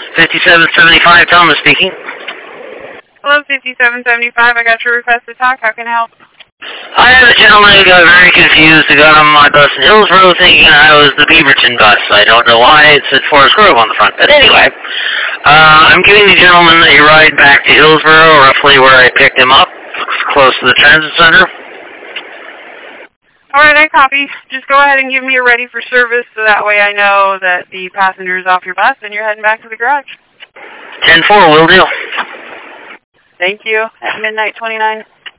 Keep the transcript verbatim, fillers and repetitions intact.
fifty-seven seventy-five, Thomas speaking. Hello, fifty-seven seventy-five. I got your request to talk. How can I help? I had a gentleman who got very confused who got on my bus in Hillsborough thinking I was the Beaverton bus. I don't know why. It said Forest Grove on the front. But anyway, uh, I'm giving the gentleman a ride back to Hillsborough, roughly where I picked him up, close to the transit center. All right, I copy. Just go ahead and give me a ready for service so that way I know that the passenger is off your bus and you're heading back to the garage. ten four, will do. Thank you. At midnight twenty-nine.